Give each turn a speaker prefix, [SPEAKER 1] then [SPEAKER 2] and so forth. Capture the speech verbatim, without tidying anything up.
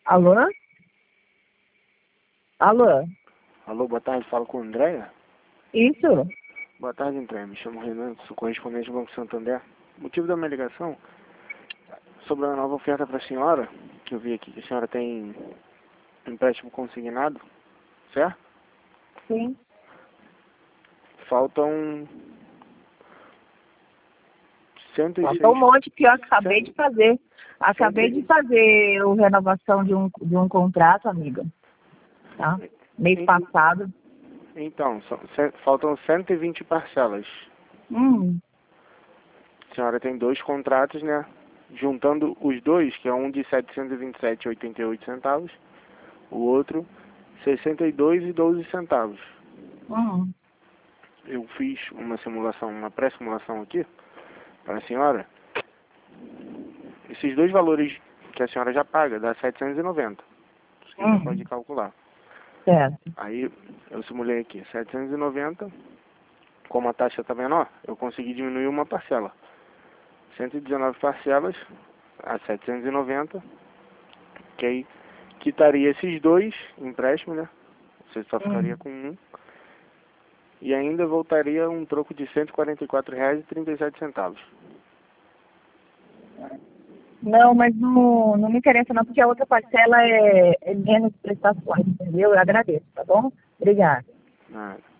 [SPEAKER 1] Alô? Alô?
[SPEAKER 2] Alô, boa tarde, falo com o Andréia.
[SPEAKER 1] Isso?
[SPEAKER 2] Boa tarde, Andréia. Me chamo Renan, sou correspondente do Banco Santander. O motivo da minha ligação sobre a nova oferta para a senhora, que eu vi aqui que a senhora tem empréstimo consignado, certo?
[SPEAKER 1] Sim.
[SPEAKER 2] Faltam cento e seis...
[SPEAKER 1] Falta um monte que eu acabei
[SPEAKER 2] cento...
[SPEAKER 1] de fazer. Acabei de fazer a renovação de um, de um contrato, amiga. Tá? Mês passado.
[SPEAKER 2] Então, são, faltam cento e vinte parcelas.
[SPEAKER 1] Hum.
[SPEAKER 2] A senhora tem dois contratos, né? Juntando os dois, que é um de setecentos e vinte e sete reais e oitenta e oito centavos, o outro sessenta e dois reais e doze centavos.
[SPEAKER 1] Hum.
[SPEAKER 2] Eu fiz uma simulação, uma pré-simulação aqui para a senhora. Esses dois valores que a senhora já paga dá setecentos e noventa. Você
[SPEAKER 1] Hum.
[SPEAKER 2] já pode calcular.
[SPEAKER 1] Certo.
[SPEAKER 2] Aí eu simulei aqui, setecentos e noventa, como a taxa está menor, eu consegui diminuir uma parcela. cento e dezenove parcelas a setecentos e noventa, que aí quitaria esses dois empréstimos, né? Você só ficaria
[SPEAKER 1] Hum.
[SPEAKER 2] com um. E ainda voltaria um troco de cento e quarenta e quatro reais e trinta e sete centavos.
[SPEAKER 1] Não, mas não, não me interessa não, porque a outra parcela é, é menos prestações, entendeu? Eu agradeço, tá bom? Obrigada.
[SPEAKER 2] Nada.